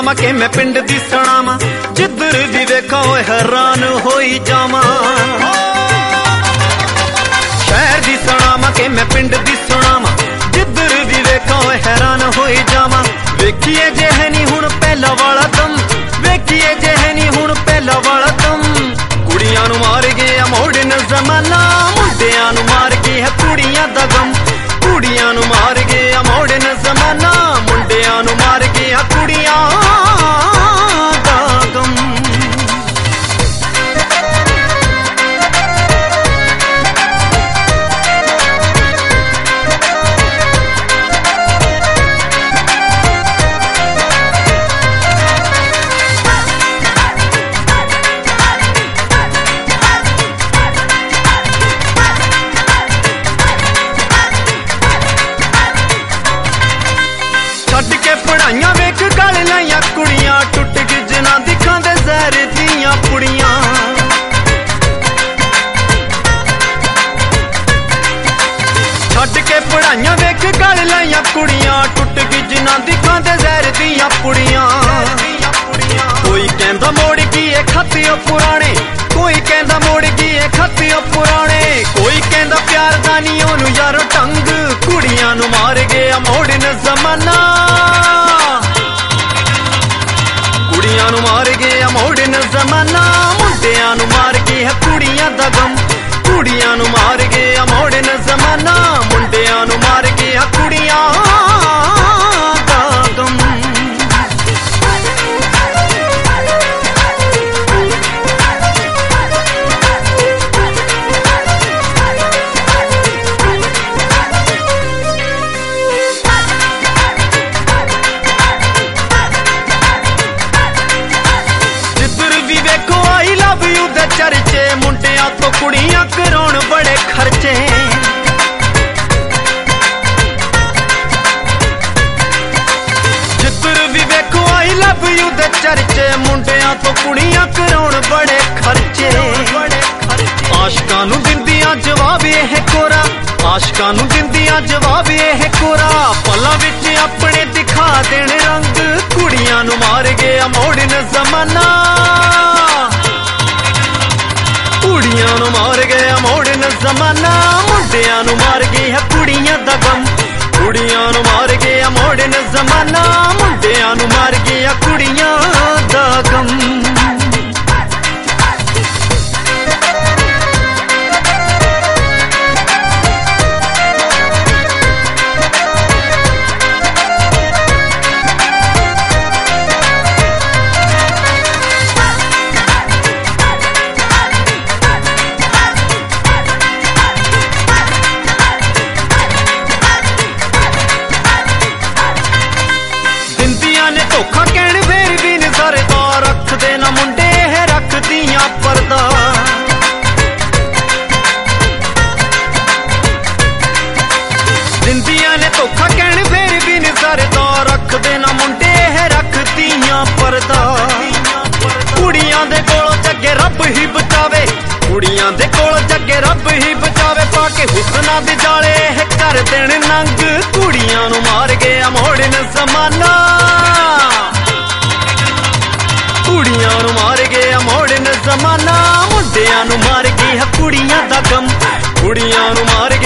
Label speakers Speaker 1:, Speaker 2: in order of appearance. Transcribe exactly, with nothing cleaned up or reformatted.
Speaker 1: सुनावा के मैं पिंड दी सुनावा, जिधर भी वेखा होए हैरान होई जावा। शहर दी सुनावा के मैं पिंड दी सुनावा, जिधर भी वेखा होए हैरान होई जावा। वेखिए जे है नी हुण पहला वाला दम, वेखिए जे है नी हुण पहला वाला दम। कुड़ियां नू मार गया मोड़न जमाना, मुंडियां नू मार गई है कुड़ियां दा गम। कुड़ियां नू मार गया मोड़न जमाना, मुंडियां नू मार गया कुड़ियां दा गम। छड्ड के पढ़ाइयां वेख गल लाइया कुड़ियां, टुट गई जना दिखां दे जहर दियां पुड़ियां। छड्ड के पढ़ाइयां वेख गल लाइया कुड़ियां, टुट गई जना दिखां दे जहर दियां पुड़ियां। कोई कहंदा मोड़ गई खतियो पुराने, कोई कहंदा मोड़ गई खतियो पुराने। कोई कहंदा प्यार दा नी ओनू यारो ढंग, कुड़ियां नू मार गया मोड़न जमाना। कुड़ियां नू मार गया मोड़न जमाना, मुंडियां नू मार गई है कुड़ियां दा गम। कुड़ियां नू मार गया मोड़न जमाना, मुंडियां नू मार गया कुड़ियां दा गम। चर्चे मुंडियां तो कुड़ियां कराउण बड़े खर्चे। जिधर भी वेखो आई लव यू दे चर्चे, मुंडियां तो कुड़ियां कराउण बड़े खर्चे। आशकां नू दिंदियां जवाब ये कोरा, आशकां नू दिंदियां जवाब ये कोरा। पलां विच अपने दिखा देण रंग, कुड़ियां नू मार गया मोड़न जमाना। कुड़ियां नू मार गया मोड़न जमाना, मुंडियां नू मार गई है कुड़ियां दा गम। कुड़ियां नू मार गया मोड़न जमाना, मुंडियां नू मार गया कुड़ियां दा गम। धोखा कहण फेर भी नी सरदा, रख देना मुंडे है रख दियां परदा। दिंदियां ने धोखा कहण फेर भी नी सरदा, रख देना मुंडे है रख दियां परदा। कुड़ियां दे कोलों जगे रब ही बचावे, कुड़ियां दे कोलों जगे रब ही बचावे। पाके हुस्ना दे जाले है कर देण नंग, कुड़ियां नू मार गया मोड़न जमाना। कुड़ियां नू मार गया मोड़न जमाना, मुंडियां नू मार गई है कुड़ियां दा गम। कुड़ियां नू मार